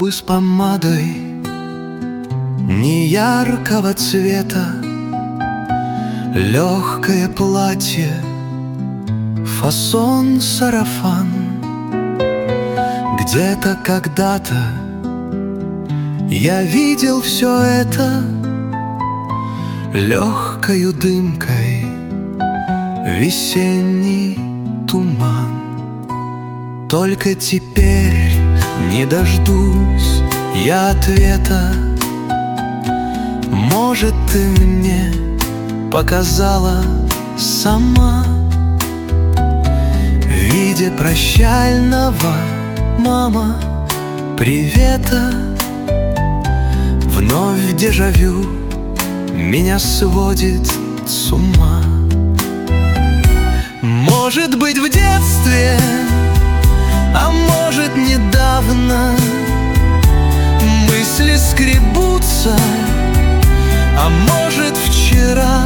губы с помадой неяркого цвета, легкое платье, фасон сарафан. Где-то когда-то я видел все это легкою дымкой, весенний туман. Только теперь не дождусь я ответа. Может, ты мне показала сама в виде прощального, мама, привета. Вновь дежавю меня сводит с ума. Может быть, в детстве, а может, недавно мысли скребутся, а может, вчера.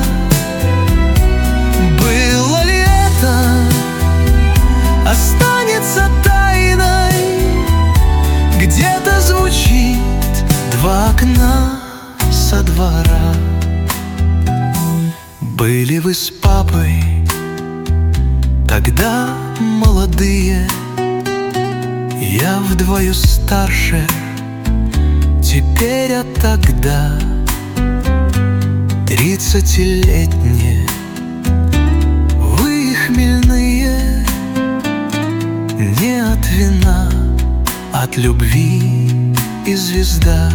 Было ли это, останется тайной. Где-то звучит два окна со двора. Были вы с папой тогда молодые, я вдвое старше теперь, а тогда 30-летние. Вы хмельные не от вина, от любви и звезда.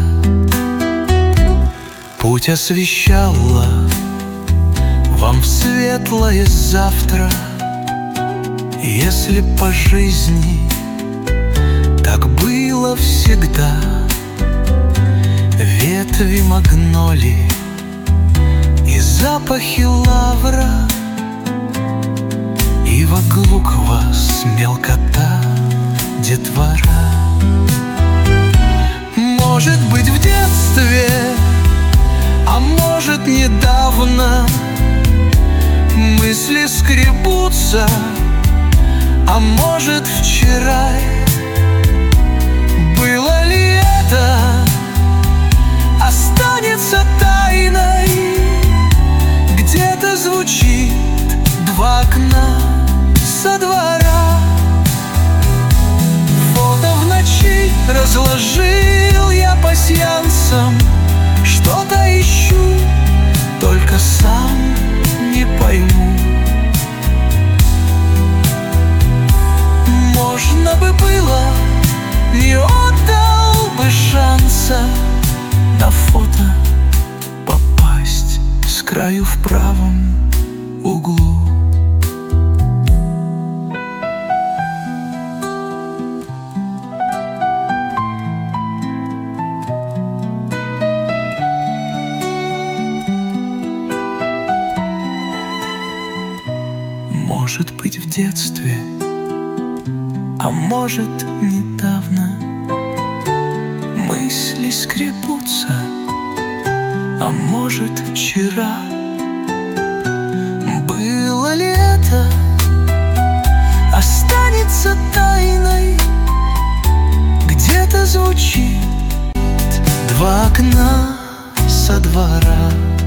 Путь освещала вам в светлое завтра. Если по жизни так было всегда, ветви магнолии и запахи лавра, и вокруг вас мелкота, детвора. Может быть, в детстве, а может, недавно мысли скребутся, а может, вчера. Было ли это, останется тайной. Где-то звучит два окна со двора. Фото в ночи разложил я пасьянсом. Что-то ищу, только сам не пойму. Можно бы было, не отдал бы шанса на фото попасть с краю в правом углу. Может быть, в детстве, а может, недавно мысли скребутся, а может, вчера. Было ли это, останется тайной. Где-то звучит два окна со двора.